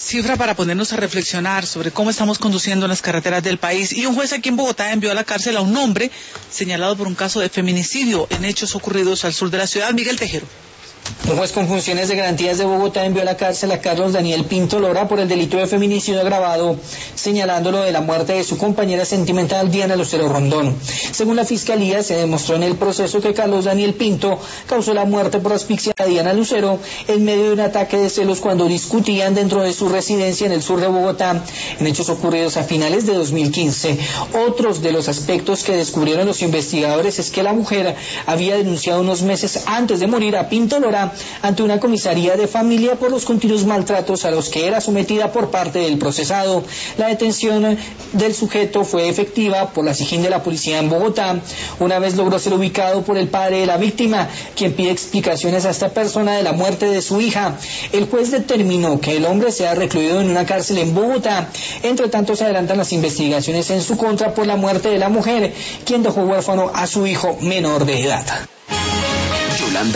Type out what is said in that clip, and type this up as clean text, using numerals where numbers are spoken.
Cifra para ponernos a reflexionar sobre cómo estamos conduciendo en las carreteras del país. Y un juez aquí en Bogotá envió a la cárcel a un hombre señalado por un caso de feminicidio en hechos ocurridos al sur de la ciudad. Miguel Tejero. Un juez con funciones de garantías de Bogotá envió a la cárcel a Carlos Daniel Pinto Lora por el delito de feminicidio agravado, señalándolo de la muerte de su compañera sentimental Diana Lucero Rondón. Según la Fiscalía, se demostró en el proceso que Carlos Daniel Pinto causó la muerte por asfixia a Diana Lucero en medio de un ataque de celos cuando discutían dentro de su residencia en el sur de Bogotá, en hechos ocurridos a finales de 2015. Otros de los aspectos que descubrieron los investigadores es que la mujer había denunciado unos meses antes de morir a Pinto Lora ante una comisaría de familia por los continuos maltratos a los que era sometida por parte del procesado. La detención del sujeto fue efectiva por la SIJIN de la policía en Bogotá. Una vez logró ser ubicado por el padre de la víctima, quien pide explicaciones a esta persona de la muerte de su hija. El juez determinó que el hombre sea recluido en una cárcel en Bogotá. Entre tanto, se adelantan las investigaciones en su contra por la muerte de la mujer, quien dejó huérfano a su hijo menor de edad.